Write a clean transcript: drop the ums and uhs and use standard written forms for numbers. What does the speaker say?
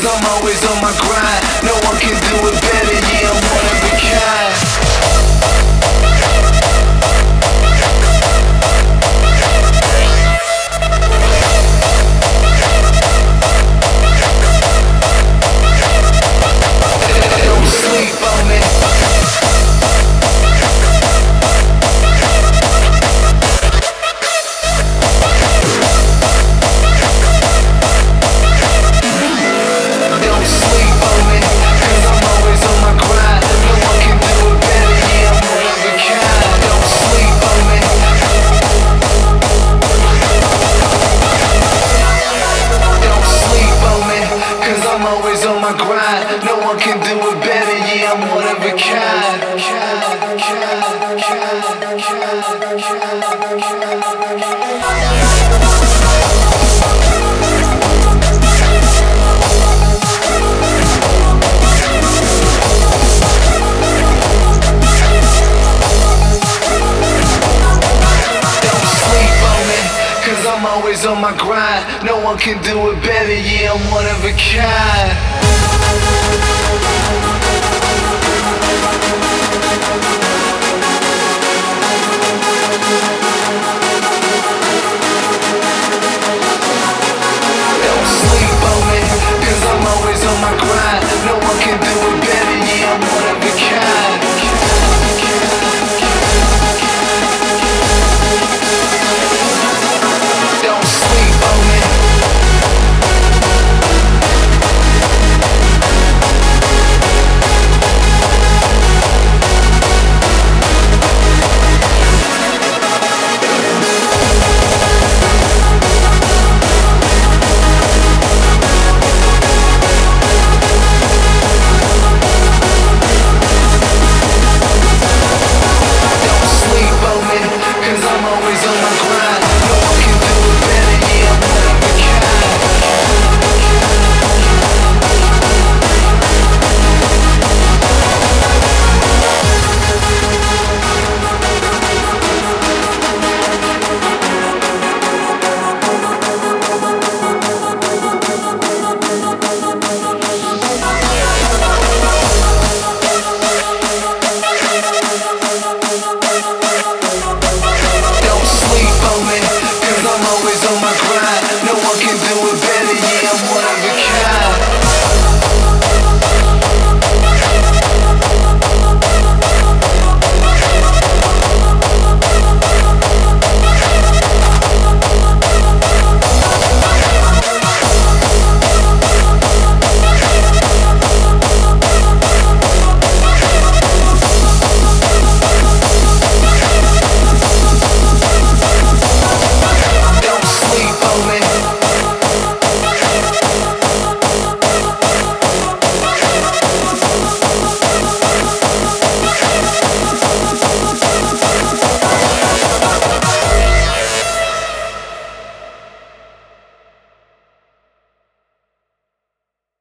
cause I'm always on my grind. No one can do it better, yeah, I'm one of a kind. Don't sleep on me. Don't sleep on me, cause I'm always on my grind. No one can do it better, yeah, I'm one of a kind. Don't sleep on me. Don't sleep on me, cause I'm always on my grind. No one can do it better, yeah, I'm one of a kind. Don't sleep on me, cause I'm always on my grind. No one can do it better, yeah, I'm one of a kind.